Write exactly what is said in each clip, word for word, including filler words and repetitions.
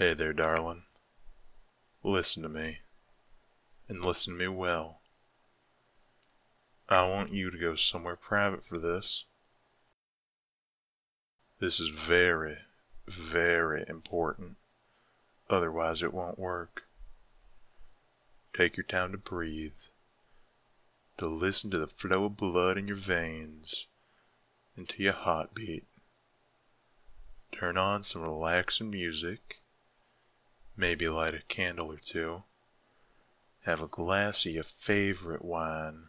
Hey there, darling. Listen to me, and listen to me well. I want you to go somewhere private for this. This is very, very important. Otherwise it won't work. Take your time to breathe, to listen to the flow of blood in your veins, and to your heartbeat. Turn on some relaxing music, maybe light a candle or two, have a glass of your favorite wine.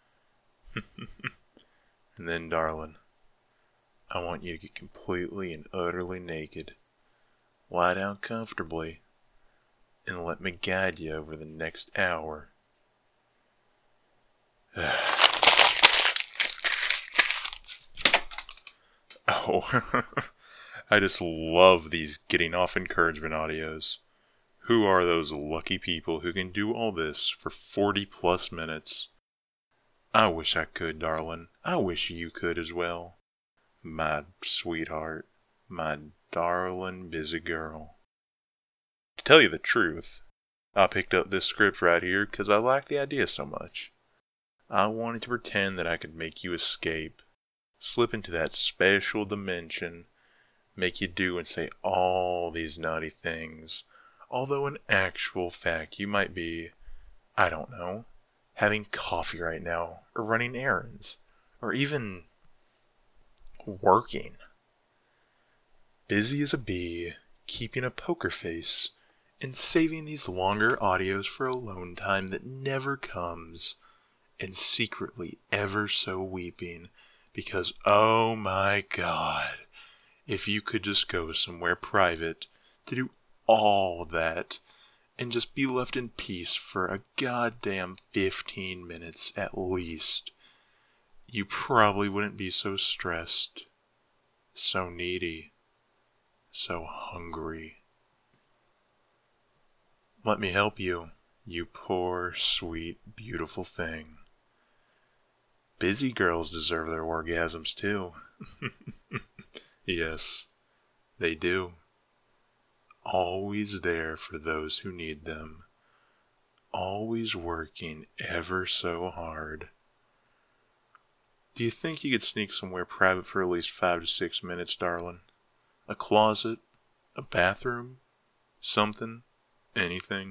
And then, darling, I want you to get completely and utterly naked. Lie down comfortably, and let me guide you over the next hour. Oh, I just love these getting off encouragement audios. Who are those lucky people who can do all this for forty plus minutes? I wish I could, darling. I wish you could as well. My sweetheart. My darling busy girl. To tell you the truth, I picked up this script right here because I like the idea so much. I wanted to pretend that I could make you escape, slip into that special dimension, make you do and say all these naughty things, although in actual fact you might be, I don't know, having coffee right now, or running errands, or even working. Busy as a bee, keeping a poker face, and saving these longer audios for alone time that never comes, and secretly ever so weeping, because oh my god, if you could just go somewhere private to do all that, and just be left in peace for a goddamn fifteen minutes at least, you probably wouldn't be so stressed, so needy, so hungry. Let me help you, you poor, sweet, beautiful thing. Busy girls deserve their orgasms too. Yes, they do. Always there for those who need them. Always working ever so hard. Do you think you could sneak somewhere private for at least five to six minutes, darling? A closet? A bathroom? Something? Anything?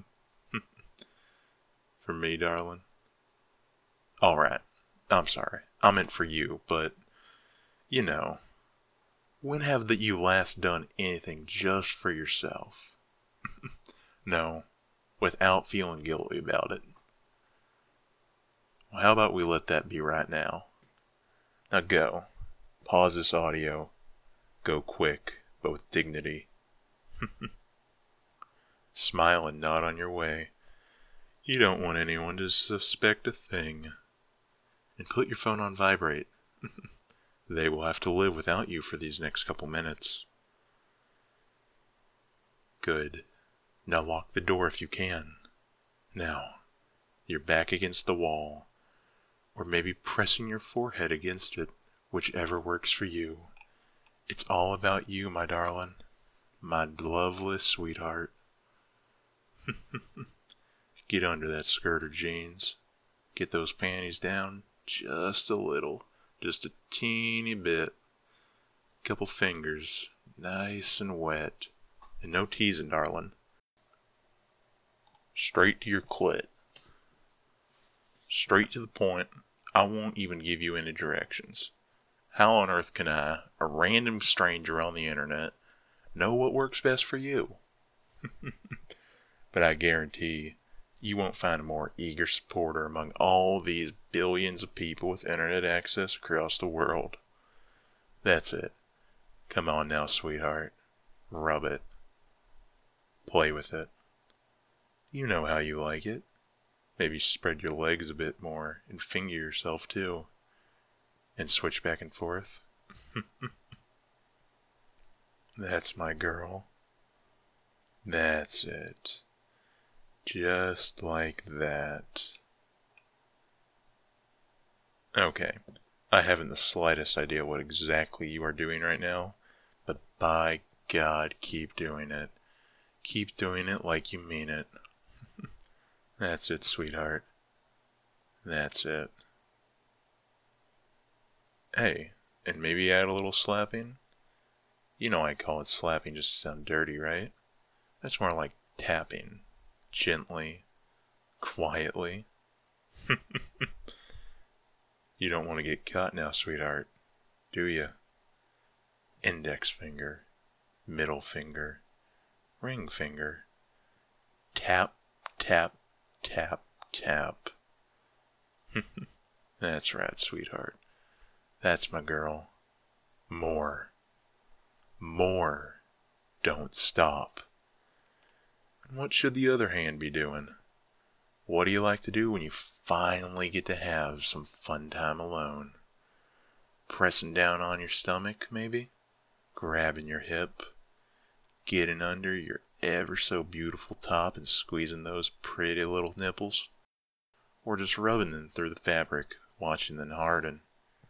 For me, darling? Alright, I'm sorry. I meant for you, but, you know, when have that you last done anything just for yourself? No, without feeling guilty about it. Well, how about we let that be right now? Now go. Pause this audio. Go quick, but with dignity. Smile and nod on your way. You don't want anyone to suspect a thing. And put your phone on vibrate. They will have to live without you for these next couple minutes. Good. Now lock the door if you can. Now, you're back against the wall, or maybe pressing your forehead against it, whichever works for you. It's all about you, my darling, my loveless sweetheart. Get under that skirt or jeans. Get those panties down just a little, just a teeny bit. Couple fingers, nice and wet, and no teasing, darling. Straight to your clit. Straight to the point. I won't even give you any directions. How on earth can I, a random stranger on the internet, know what works best for you? But I guarantee you won't find a more eager supporter among all these billions of people with internet access across the world. That's it. Come on now, sweetheart. Rub it. Play with it. You know how you like it. Maybe spread your legs a bit more and finger yourself too. And switch back and forth. That's my girl. That's it. Just like that. Okay. I haven't the slightest idea what exactly you are doing right now, but by God, keep doing it. Keep doing it like you mean it. That's it, sweetheart. That's it. Hey, and maybe add a little slapping? You know I call it slapping just to sound dirty, right? That's more like tapping. Gently. Quietly. You don't want to get caught now, sweetheart, do you? Index finger. Middle finger. Ring finger. Tap, tap, tap, tap. That's right, sweetheart. That's my girl. More. More. Don't stop. And what should the other hand be doing? What do you like to do when you finally get to have some fun time alone? Pressing down on your stomach, maybe? Grabbing your hip? Getting under your ever so beautiful top and squeezing those pretty little nipples? Or just rubbing them through the fabric, watching them harden?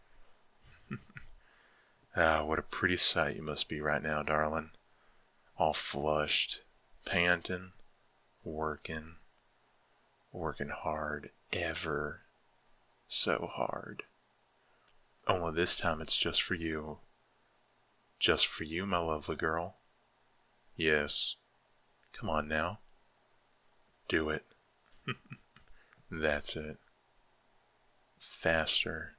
Ah, what a pretty sight you must be right now, darling. All flushed, panting, working, working hard, ever so hard. Only this time it's just for you. Just for you, my lovely girl. Yes. Come on now. Do it. That's it. Faster.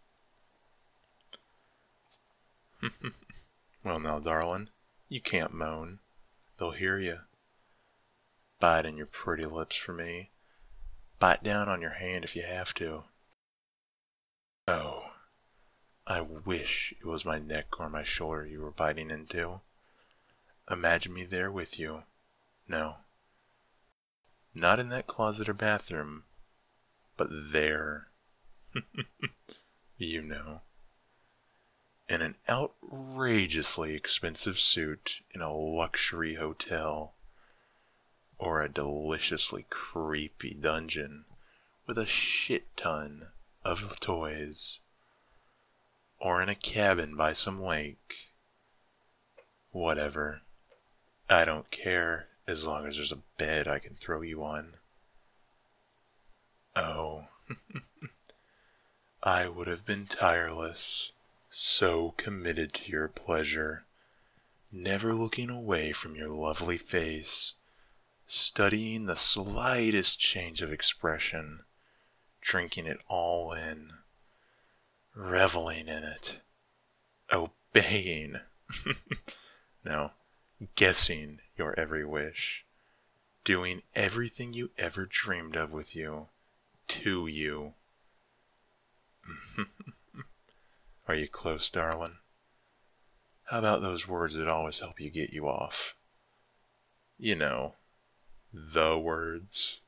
Well now, darling, you can't moan. They'll hear you. Bite in your pretty lips for me. Bite down on your hand if you have to. Oh, I wish it was my neck or my shoulder you were biting into. Imagine me there with you. No. Not in that closet or bathroom, but there. You know. In an outrageously expensive suit in a luxury hotel. Or a deliciously creepy dungeon with a shit ton of toys. Or in a cabin by some lake. Whatever. I don't care as long as there's a bed I can throw you on. Oh. I would have been tireless, so committed to your pleasure, never looking away from your lovely face, studying the slightest change of expression, drinking it all in, reveling in it, obeying, no, guessing your every wish, doing everything you ever dreamed of with you, to you. Are you close, darling? How about those words that always help you get you off? You know, the words.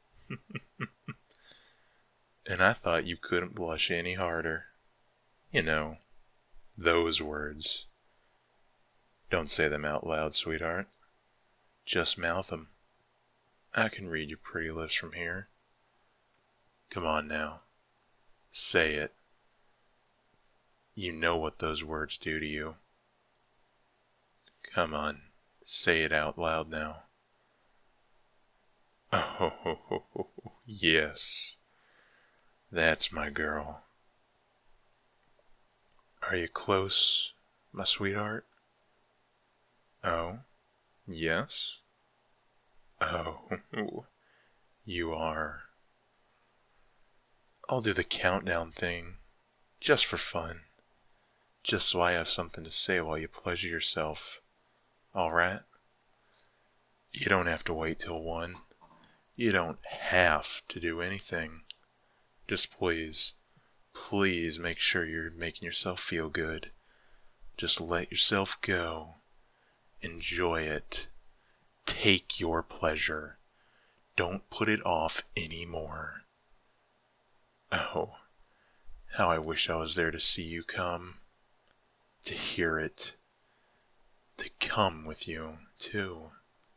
And I thought you couldn't blush any harder. You know, those words. Don't say them out loud, sweetheart. Just mouth them. I can read your pretty lips from here. Come on now. Say it. You know what those words do to you. Come on, say it out loud now. Oh, yes. That's my girl. Are you close, my sweetheart? Oh, yes? Oh, you are. I'll do the countdown thing, just for fun. Just so I have something to say while you pleasure yourself. Alright? You don't have to wait till one. You don't have to do anything. Just please, please make sure you're making yourself feel good. Just let yourself go. Enjoy it. Take your pleasure. Don't put it off anymore. Oh, how I wish I was there to see you come. To hear it. To come with you, too.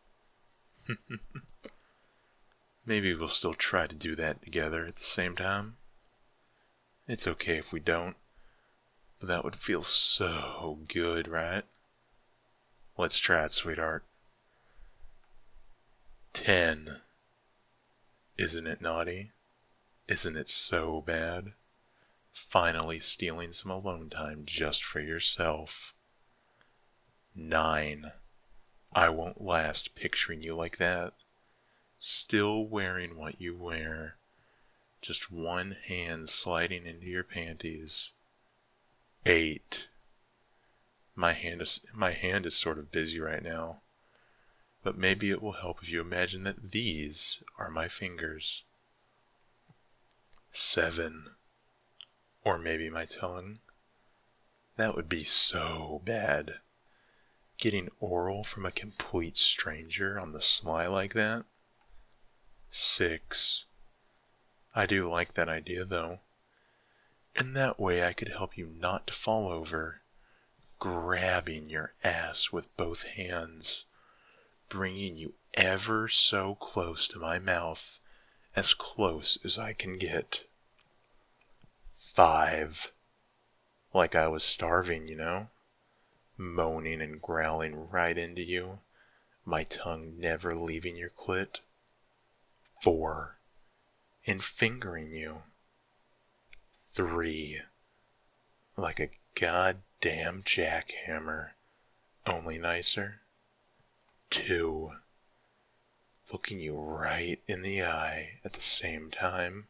Maybe we'll still try to do that together at the same time. It's okay if we don't, but that would feel so good, right? Let's try it, sweetheart. Ten. Isn't it naughty? Isn't it so bad? Finally stealing some alone time just for yourself. Nine. I won't last picturing you like that. Still wearing what you wear. Just one hand sliding into your panties. Eight. My hand is, my hand is sort of busy right now. But maybe it will help if you imagine that these are my fingers. Seven. Or maybe my tongue. That would be so bad. Getting oral from a complete stranger on the sly like that. Six. I do like that idea though. In that way I could help you not to fall over, grabbing your ass with both hands, bringing you ever so close to my mouth, as close as I can get. Five. Like I was starving, you know? Moaning and growling right into you, my tongue never leaving your clit. Four. And fingering you. Three. Like a goddamn jackhammer, only nicer. Two. Looking you right in the eye at the same time.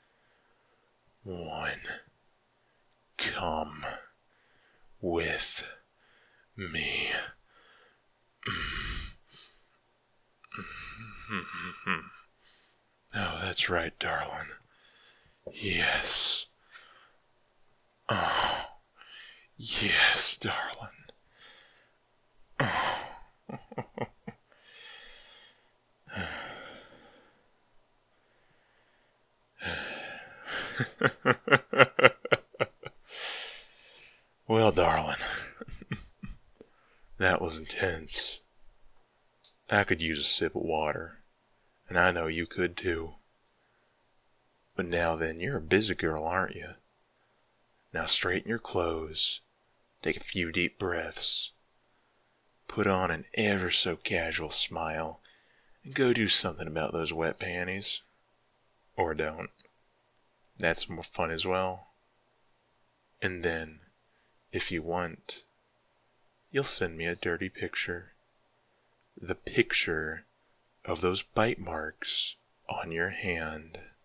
One. Come with me. Oh, that's right, darling. Yes. Oh, yes, darling. Oh. Well, darling, that was intense. I could use a sip of water, and I know you could too. But now then, you're a busy girl, aren't you? Now straighten your clothes, take a few deep breaths, put on an ever so casual smile, and go do something about those wet panties. Or don't. That's more fun as well. And then, if you want, you'll send me a dirty picture. The picture of those bite marks on your hand.